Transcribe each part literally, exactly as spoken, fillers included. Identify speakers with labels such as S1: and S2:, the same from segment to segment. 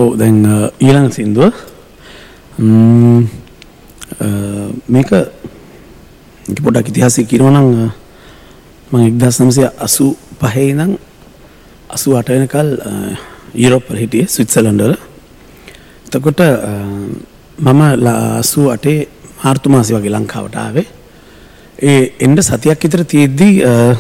S1: ඔව් දැන් ඊළඟ සින්දුව මේක පොඩ්ඩක් ඉතිහාසය කියනවා නම් මම එක්දාස් නවසිය අසූ පහේ ඉඳන් අසූ අට වෙනකල් යුරෝප් වල හිටියේ ස්විට්සර්ලන්ඩ් වල. එතකොට මම අසූ අටේ මාර්තු මාසේ වගේ ලංකාවට ආවේ. ඒ එන්න සතියක් විතර තියෙද්දී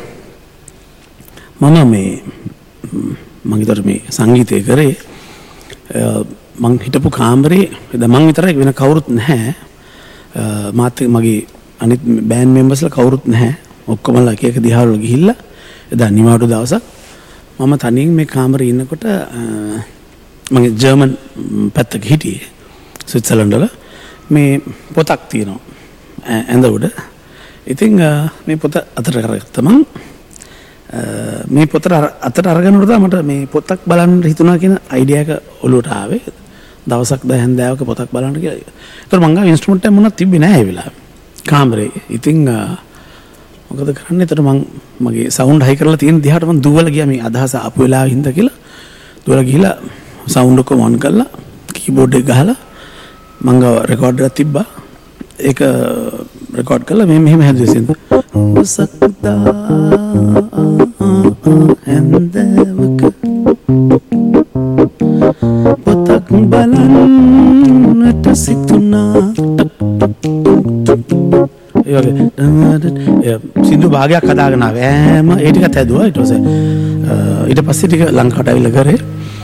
S1: මම මේ මම විතර මේ සංගීතය කරේ මං හිටපු කාමරේ මං විතරයි වෙන කවුරුත් නැහැ. මාත් මගේ අනිත් බෑන්ඩ් මෙම්බර්ස්ලා කවුරුත් නැහැ. ඔක්කොමලා එක එක දිහා වල ගිහිල්ලා එදා නිවාඩු දවසක් මම තනියෙන් මේ කාමරේ ඉන්නකොට මගේ ජර්මන් පැත්තක හිටියේ ස්විට්සර්ලන්ඩ් වල මේ පොතක් තියෙනවා ඇඳ උඩ. ඉතින් මේ පොත අතට කරගත්තා මං මේ පොත අතට අරගෙනනකොට මට මේ පොතක් බලන්න හිතුණා කියන අයිඩියා එක ඔලුවට ආවේ. දවසක් ද හැන්දෑවක පොතක් බලන්න කියලා. ඒතර මං ගාව ඉන්ස්ට්‍රුමන්ට් එක මොනවත් තිබ්බේ නැහැ ඒ වෙලාවේ. කාමරේ. ඉතින් මොකද කරන්නේ? ඒතර මං මගේ සවුන්ඩ් හයි කරලා තියෙන දිහාට මං දුවලා ගියා මේ අදහස ආපු වෙලාවෙ හින්ද කියලා. දුවලා ගිහලා සවුන්ඩ් එක ඔන් කරලා කීබෝඩ් එක ගහලා මං ගාව රෙකෝඩර් එකක් තිබ්බා. ඒක රෙකෝඩ් කරලා මේ මෙහෙම හැදුවේ සින්දු. සක්දා හැන්දෑවක පොතක් බලන්නට සිතුනා. ඒ වගේ සින්දු භාගයක් හදාගෙන ආවේ. ඈම ඒ ටිකත් හැදුවා. ඊට පස්සේ ඊට පස්සේ ටික ලංකාවට ඇවිල්ලා කරේ.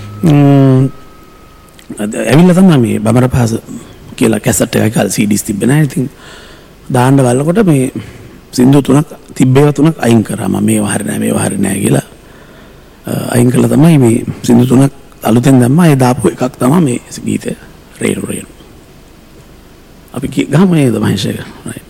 S1: ඇවිල්ලා තමයි මේ බමර පහස කියලා කැසට් එකක් ගාලා සී ඩීස් තිබ්බේ නැහැ. ඉතින් දාන්න බලනකොට මේ සින්දු තුනක් තිබ්බේවා තුනක් අයින් කරා. මම මේවා හරි නැහැ මේවා හරි නැහැ කියලා අයින් කළා තමයි මේ සින්දු තුනක් අලුතෙන් දැම්මා. ඒ දාපු එකක් තමයි මේ ගීතය රේණු රේණු. අපි ගහමු නේද මහේෂ් එක? right.